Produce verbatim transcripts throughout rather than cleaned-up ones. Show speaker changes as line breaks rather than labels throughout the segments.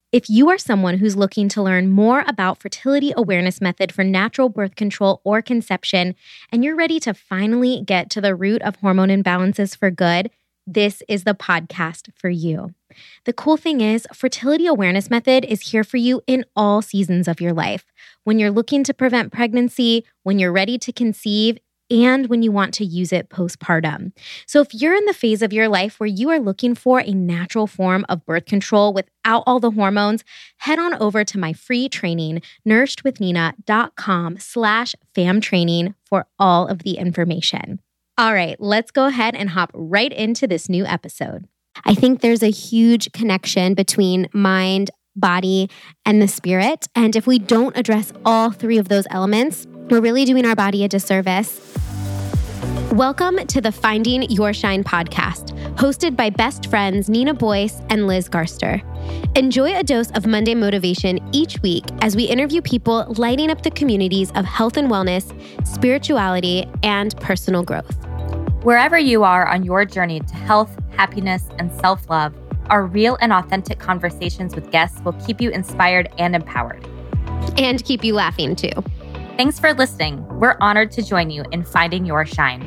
If you are someone who's looking to learn more about fertility awareness method for natural birth control or conception, and you're ready to finally get to the root of hormone imbalances for good, this is the podcast for you. The cool thing is, fertility awareness method is here for you in all seasons of your life. When you're looking to prevent pregnancy, when you're ready to conceive, and when you want to use it postpartum. So if you're in the phase of your life where you are looking for a natural form of birth control without all the hormones, head on over to my free training, nourishedwithnina.com slash fam training for all of the information. All right, let's go ahead and hop right into this new episode. I think there's a huge connection between mind, body, and the spirit. And if we don't address all three of those elements, we're really doing our body a disservice. Welcome to the Finding Your Shine podcast, hosted by best friends Nina Boyce and Liz Garster. Enjoy a dose of Monday motivation each week as we interview people lighting up the communities of health and wellness, spirituality, and personal growth.
Wherever you are on your journey to health, happiness, and self-love, our real and authentic conversations with guests will keep you inspired and empowered.
And keep you laughing too.
Thanks for listening. We're honored to join you in finding your shine.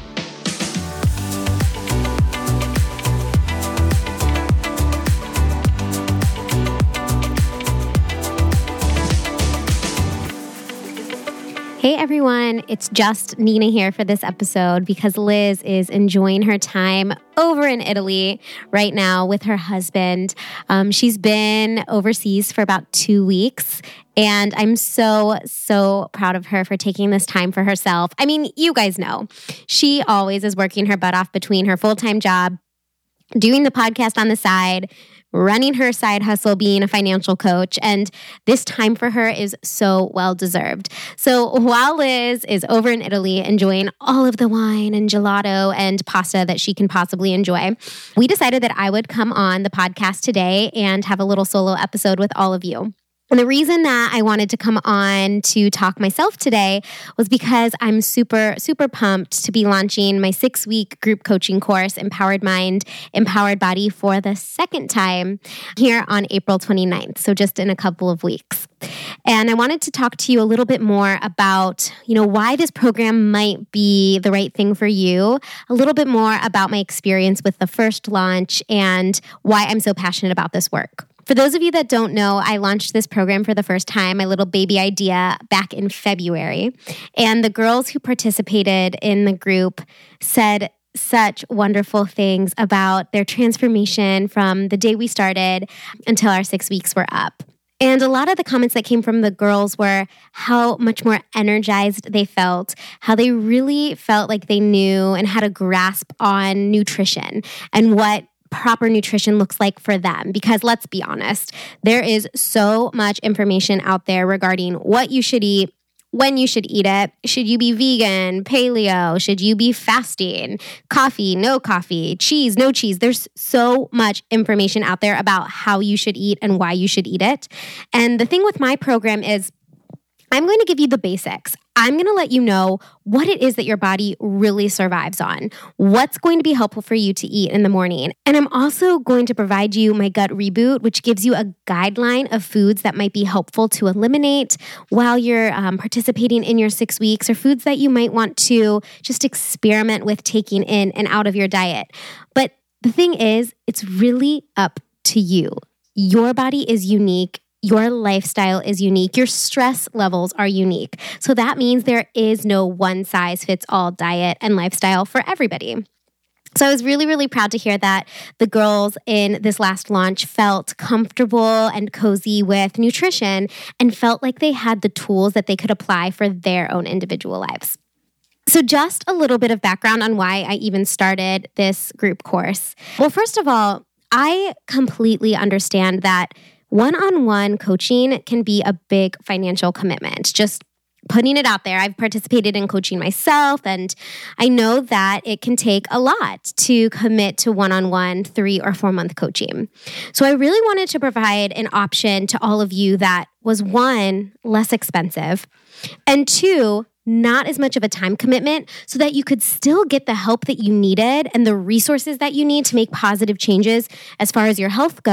Hey everyone, it's just Nina here for this episode because Liz is enjoying her time over in Italy right now with her husband. Um, she's been overseas for about two weeks and I'm so, so proud of her for taking this time for herself. I mean, you guys know, she always is working her butt off between her full-time job, doing the podcast on the side, running her side hustle, being a financial coach, and this time for her is so well-deserved. So while Liz is over in Italy enjoying all of the wine and gelato and pasta that she can possibly enjoy, we decided that I would come on the podcast today and have a little solo episode with all of you. And the reason that I wanted to come on to talk myself today was because I'm super, super pumped to be launching my six-week group coaching course, Empowered Mind, Empowered Body, for the second time here on April twenty-ninth, so just in a couple of weeks. And I wanted to talk to you a little bit more about, you know, why this program might be the right thing for you, a little bit more about my experience with the first launch and why I'm so passionate about this work. For those of you that don't know, I launched this program for the first time, my little baby idea, back in February. And the girls who participated in the group said such wonderful things about their transformation from the day we started until our six weeks were up. And a lot of the comments that came from the girls were how much more energized they felt, how they really felt like they knew and had a grasp on nutrition and what proper nutrition looks like for them. Because let's be honest, there is so much information out there regarding what you should eat, when you should eat it. Should you be vegan, paleo? Should you be fasting? Coffee, no coffee, cheese, no cheese. There's so much information out there about how you should eat and why you should eat it. And the thing with my program is I'm going to give you the basics. I'm going to let you know what it is that your body really survives on, what's going to be helpful for you to eat in the morning. And I'm also going to provide you my gut reboot, which gives you a guideline of foods that might be helpful to eliminate while you're um, participating in your six weeks, or foods that you might want to just experiment with taking in and out of your diet. But the thing is, it's really up to you. Your body is unique. Your lifestyle is unique. Your stress levels are unique. So that means there is no one size fits all diet and lifestyle for everybody. So I was really, really proud to hear that the girls in this last launch felt comfortable and cozy with nutrition and felt like they had the tools that they could apply for their own individual lives. So just a little bit of background on why I even started this group course. Well, first of all, I completely understand that one-on-one coaching can be a big financial commitment. Just putting it out there. I've participated in coaching myself, and I know that it can take a lot to commit to one-on-one three or four month coaching. So I really wanted to provide an option to all of you that was, one, less expensive, and two, not as much of a time commitment, so that you could still get the help that you needed and the resources that you need to make positive changes as far as your health go,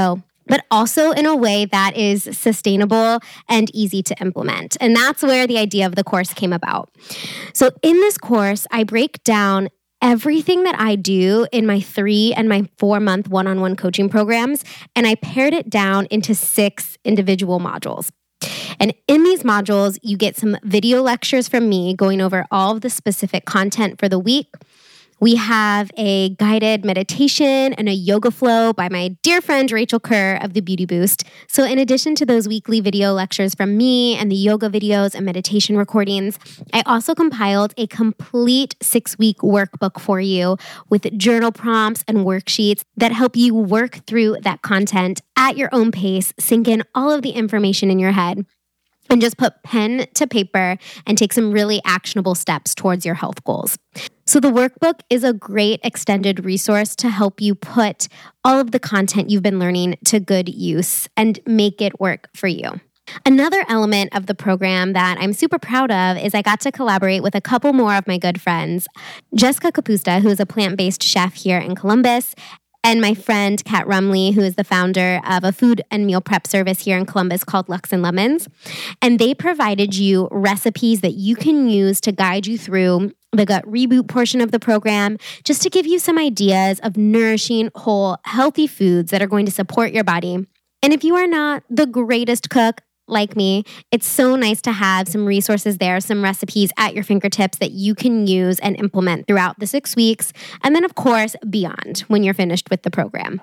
but also in a way that is sustainable and easy to implement. And that's where the idea of the course came about. So in this course, I break down everything that I do in my three and my four month one-on-one coaching programs, and I pared it down into six individual modules. And in these modules, you get some video lectures from me going over all of the specific content for the week. We have a guided meditation and a yoga flow by my dear friend Rachel Kerr of The Beauty Boost. So in addition to those weekly video lectures from me and the yoga videos and meditation recordings, I also compiled a complete six-week workbook for you with journal prompts and worksheets that help you work through that content at your own pace, sink in all of the information in your head, and just put pen to paper and take some really actionable steps towards your health goals. So the workbook is a great extended resource to help you put all of the content you've been learning to good use and make it work for you. Another element of the program that I'm super proud of is I got to collaborate with a couple more of my good friends, Jessica Capusta, who is a plant-based chef here in Columbus, and my friend Kat Rumley, who is the founder of a food and meal prep service here in Columbus called Lux and Lemons. And they provided you recipes that you can use to guide you through the gut reboot portion of the program, just to give you some ideas of nourishing, whole, healthy foods that are going to support your body. And if you are not the greatest cook like me, it's so nice to have some resources there, some recipes at your fingertips that you can use and implement throughout the six weeks. And then, of course, beyond when you're finished with the program.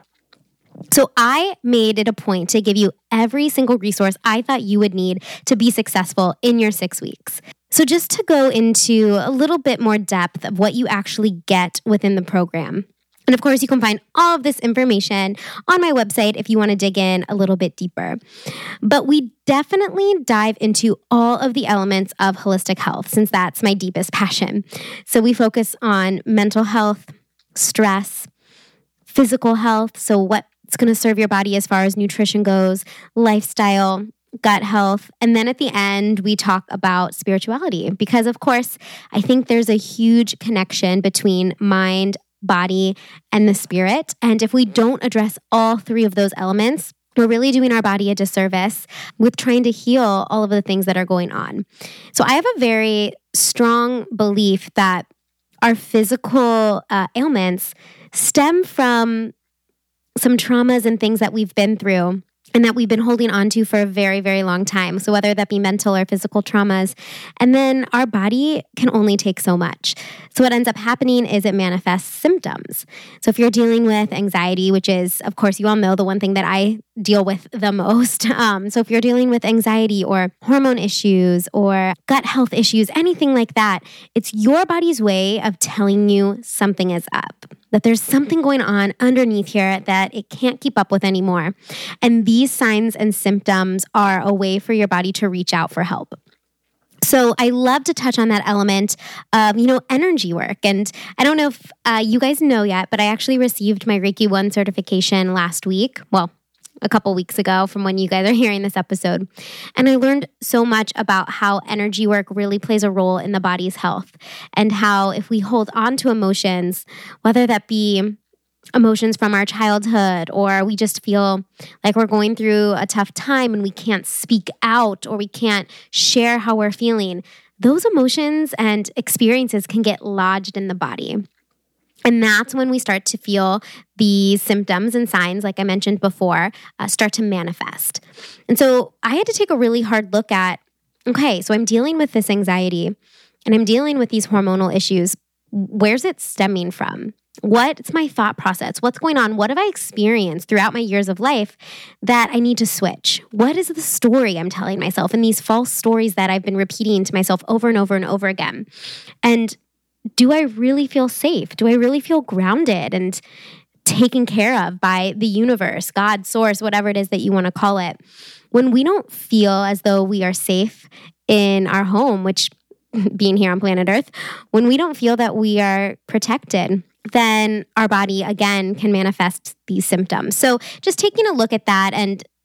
So I made it a point to give you every single resource I thought you would need to be successful in your six weeks. So just to go into a little bit more depth of what you actually get within the program. And of course, you can find all of this information on my website if you want to dig in a little bit deeper. But we definitely dive into all of the elements of holistic health, since that's my deepest passion. So we focus on mental health, stress, physical health, so what's going to serve your body as far as nutrition goes, lifestyle, gut health. And then at the end, we talk about spirituality, because of course, I think there's a huge connection between mind, body, and the spirit. And if we don't address all three of those elements, we're really doing our body a disservice with trying to heal all of the things that are going on. So I have a very strong belief that our physical uh, ailments stem from some traumas and things that we've been through and that we've been holding on to for a very, very long time. So whether that be mental or physical traumas, and then our body can only take so much. So what ends up happening is it manifests symptoms. So if you're dealing with anxiety, which is, of course, you all know the one thing that I deal with the most. Um, so if you're dealing with anxiety or hormone issues or gut health issues, anything like that, it's your body's way of telling you something is up, that there's something going on underneath here that it can't keep up with anymore. And these signs and symptoms are a way for your body to reach out for help. So I love to touch on that element of, you know, energy work. And I don't know if uh, you guys know yet, but I actually received my Reiki one certification last week. Well, a couple weeks ago from when you guys are hearing this episode. And I learned so much about how energy work really plays a role in the body's health, and how if we hold on to emotions, whether that be emotions from our childhood, or we just feel like we're going through a tough time and we can't speak out or we can't share how we're feeling, those emotions and experiences can get lodged in the body. And that's when we start to feel the symptoms and signs, like I mentioned before, uh, start to manifest. And so I had to take a really hard look at, okay, so I'm dealing with this anxiety and I'm dealing with these hormonal issues. Where's it stemming from? What's my thought process? What's going on? What have I experienced throughout my years of life that I need to switch? What is the story I'm telling myself, and these false stories that I've been repeating to myself over and over and over again? And do I really feel safe? Do I really feel grounded and taken care of by the universe, God, source, whatever it is that you want to call it? When we don't feel as though we are safe in our home, which being here on planet Earth, when we don't feel that we are protected, then our body, again, can manifest these symptoms. So just taking a look at that and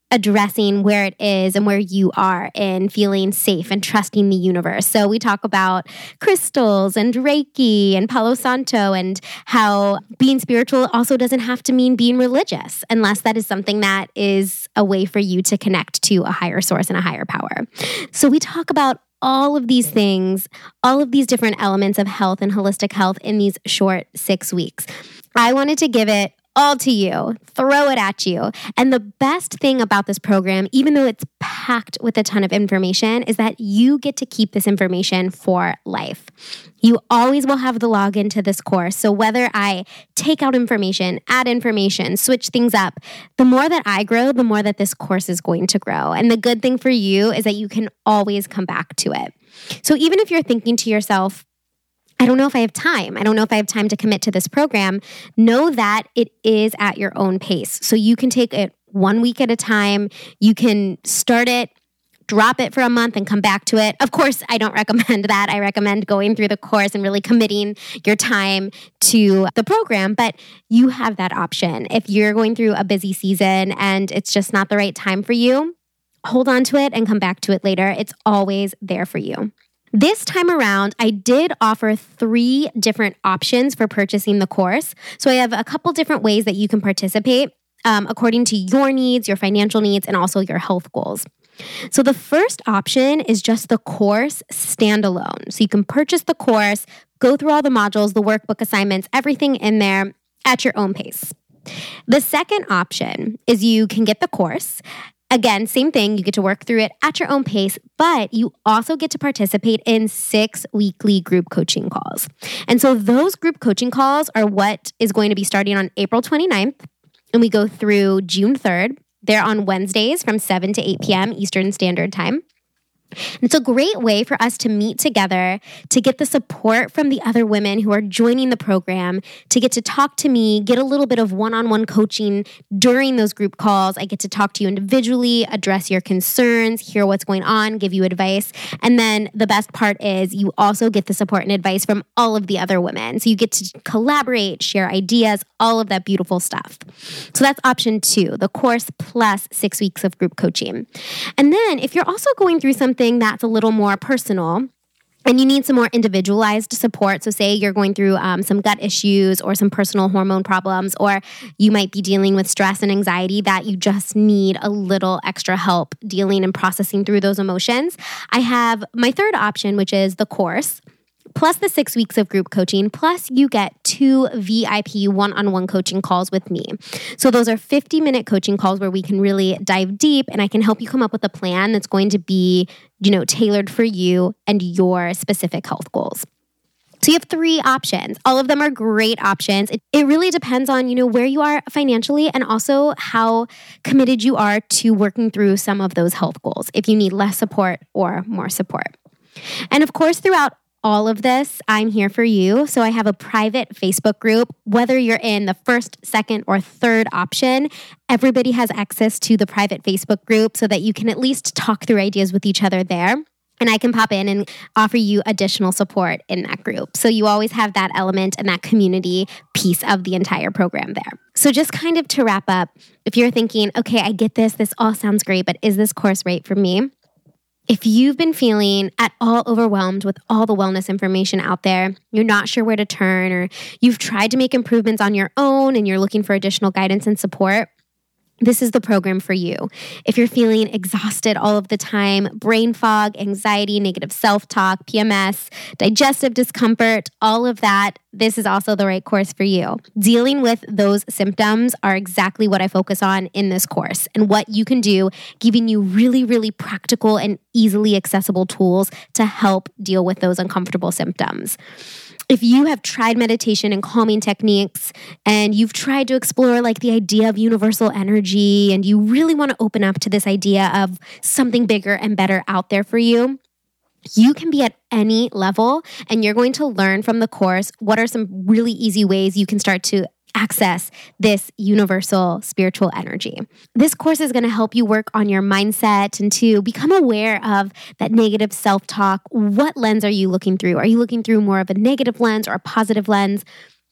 addressing where it is and where you are in feeling safe and trusting the universe. So we talk about crystals and Reiki and Palo Santo and how being spiritual also doesn't have to mean being religious, unless that is something that is a way for you to connect to a higher source and a higher power. So we talk about all of these things, all of these different elements of health and holistic health in these short six weeks. I wanted to give it all to you, throw it at you. And the best thing about this program, even though it's packed with a ton of information, is that you get to keep this information for life. You always will have the login to this course. So whether I take out information, add information, switch things up, the more that I grow, the more that this course is going to grow. And the good thing for you is that you can always come back to it. So even if you're thinking to yourself, I don't know if I have time. I don't know if I have time to commit to this program. Know that it is at your own pace. So you can take it one week at a time. You can start it, drop it for a month and come back to it. Of course, I don't recommend that. I recommend going through the course and really committing your time to the program, but you have that option. If you're going through a busy season and it's just not the right time for you, hold on to it and come back to it later. It's always there for you. This time around, I did offer three different options for purchasing the course. So I have a couple different ways that you can participate um, according to your needs, your financial needs, and also your health goals. So the first option is just the course standalone. So you can purchase the course, go through all the modules, the workbook assignments, everything in there at your own pace. The second option is you can get the course. Again, same thing, you get to work through it at your own pace, but you also get to participate in six weekly group coaching calls. And so those group coaching calls are what is going to be starting on April twenty-ninth, and we go through June third. They're on Wednesdays from seven to eight p.m. Eastern Standard Time. It's a great way for us to meet together, to get the support from the other women who are joining the program, to get to talk to me, get a little bit of one-on-one coaching during those group calls. I get to talk to you individually, address your concerns, hear what's going on, give you advice. And then the best part is you also get the support and advice from all of the other women. So you get to collaborate, share ideas, all of that beautiful stuff. So that's option two, the course plus six weeks of group coaching. And then if you're also going through something that's a little more personal and you need some more individualized support, so say you're going through um, some gut issues or some personal hormone problems, or you might be dealing with stress and anxiety that you just need a little extra help dealing and processing through those emotions, I have my third option, which is the course, plus the six weeks of group coaching, plus you get two V I P one-on-one coaching calls with me. So those are fifty-minute coaching calls where we can really dive deep and I can help you come up with a plan that's going to be, you know, tailored for you and your specific health goals. So you have three options. All of them are great options. It, it really depends on, you know, where you are financially and also how committed you are to working through some of those health goals, if you need less support or more support. And of course, throughout all of this, I'm here for you. So I have a private Facebook group. Whether you're in the first, second, or third option, everybody has access to the private Facebook group so that you can at least talk through ideas with each other there. And I can pop in and offer you additional support in that group. So you always have that element and that community piece of the entire program there. So just kind of to wrap up, if you're thinking, okay, I get this, this all sounds great, but is this course right for me? If you've been feeling at all overwhelmed with all the wellness information out there, you're not sure where to turn, or you've tried to make improvements on your own and you're looking for additional guidance and support, this is the program for you. If you're feeling exhausted all of the time, brain fog, anxiety, negative self-talk, P M S, digestive discomfort, all of that, this is also the right course for you. Dealing with those symptoms are exactly what I focus on in this course and what you can do, giving you really, really practical and easily accessible tools to help deal with those uncomfortable symptoms. If you have tried meditation and calming techniques and you've tried to explore like the idea of universal energy and you really want to open up to this idea of something bigger and better out there for you, you can be at any level and you're going to learn from the course what are some really easy ways you can start to access this universal spiritual energy. This course is going to help you work on your mindset and to become aware of that negative self-talk. What lens are you looking through? Are you looking through more of a negative lens or a positive lens?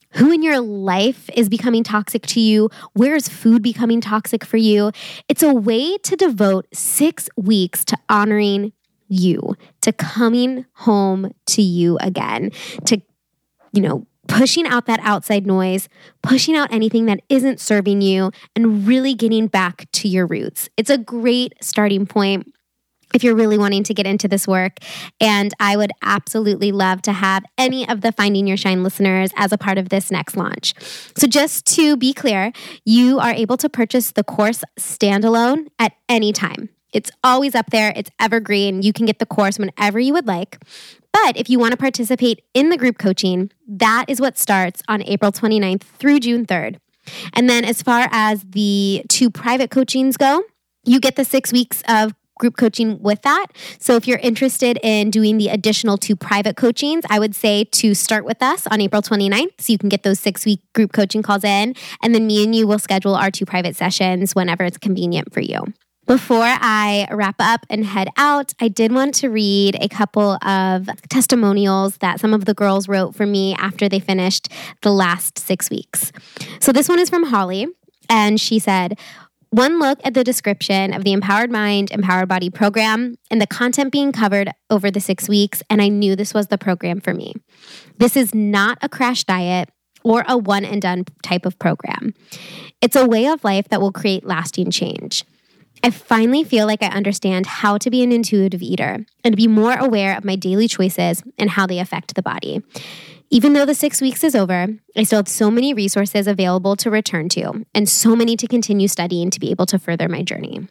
Who in your life is becoming toxic to you? Where is food becoming toxic for you? It's a way to devote six weeks to honoring you, to coming home to you again, to, you know, pushing out that outside noise, pushing out anything that isn't serving you, and really getting back to your roots. It's a great starting point if you're really wanting to get into this work. And I would absolutely love to have any of the Finding Your Shine listeners as a part of this next launch. So just to be clear, you are able to purchase the course standalone at any time. It's always up there. It's evergreen. You can get the course whenever you would like. But if you want to participate in the group coaching, that is what starts on April twenty-ninth through June third. And then as far as the two private coachings go, you get the six weeks of group coaching with that. So if you're interested in doing the additional two private coachings, I would say to start with us on April twenty-ninth so you can get those six-week group coaching calls in. And then me and you will schedule our two private sessions whenever it's convenient for you. Before I wrap up and head out, I did want to read a couple of testimonials that some of the girls wrote for me after they finished the last six weeks. So this one is from Holly, and she said, "One look at the description of the Empowered Mind, Empowered Body program and the content being covered over the six weeks, and I knew this was the program for me. This is not a crash diet or a one and done type of program. It's a way of life that will create lasting change. I finally feel like I understand how to be an intuitive eater and to be more aware of my daily choices and how they affect the body. Even though the six weeks is over, I still have so many resources available to return to and so many to continue studying to be able to further my journey."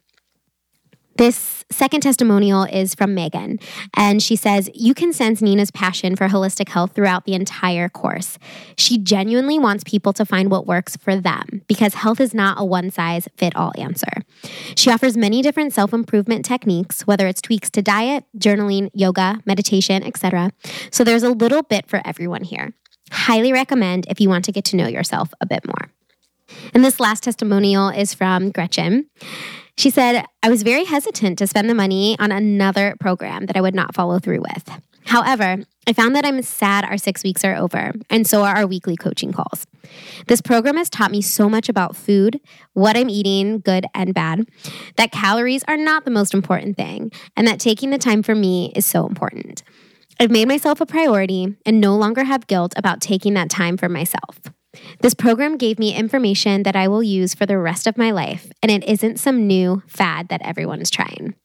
This second testimonial is from Megan, and she says, "You can sense Nina's passion for holistic health throughout the entire course. She genuinely wants people to find what works for them because health is not a one-size-fit-all answer. She offers many different self-improvement techniques, whether it's tweaks to diet, journaling, yoga, meditation, et cetera. So there's a little bit for everyone here. Highly recommend if you want to get to know yourself a bit more." And this last testimonial is from Gretchen. She said, "I was very hesitant to spend the money on another program that I would not follow through with. However, I found that I'm sad our six weeks are over, and so are our weekly coaching calls. This program has taught me so much about food, what I'm eating, good and bad, that calories are not the most important thing, and that taking the time for me is so important. I've made myself a priority and no longer have guilt about taking that time for myself. This program gave me information that I will use for the rest of my life, and it isn't some new fad that everyone is trying."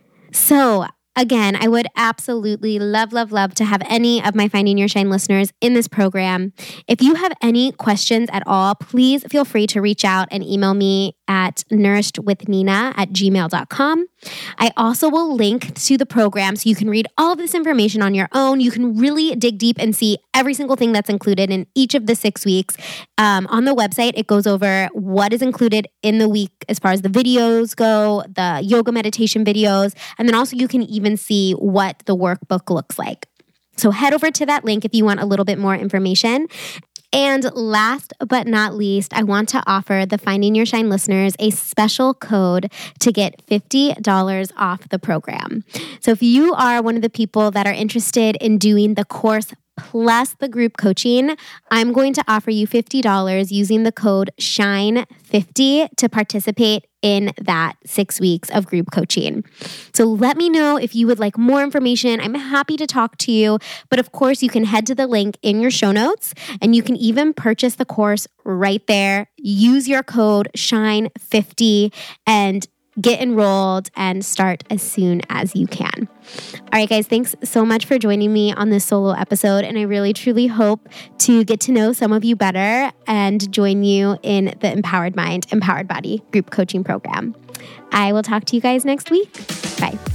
So again, I would absolutely love, love, love to have any of my Finding Your Shine listeners in this program. If you have any questions at all, please feel free to reach out and email me at nourishedwithnina at gmail dot com. I also will link to the program so you can read all of this information on your own. You can really dig deep and see every single thing that's included in each of the six weeks. Um, on the website, it goes over what is included in the week as far as the videos go, the yoga meditation videos, and then also you can even see what the workbook looks like. So head over to that link if you want a little bit more information. And last but not least, I want to offer the Finding Your Shine listeners a special code to get fifty dollars off the program. So if you are one of the people that are interested in doing the course plus the group coaching, I'm going to offer you fifty dollars using the code shine fifty to participate in that six weeks of group coaching. So let me know if you would like more information. I'm happy to talk to you. But of course, you can head to the link in your show notes and you can even purchase the course right there. Use your code shine fifty and get enrolled and start as soon as you can. All right, guys, thanks so much for joining me on this solo episode. And I really, truly hope to get to know some of you better and join you in the Empowered Mind, Empowered Body group coaching program. I will talk to you guys next week. Bye.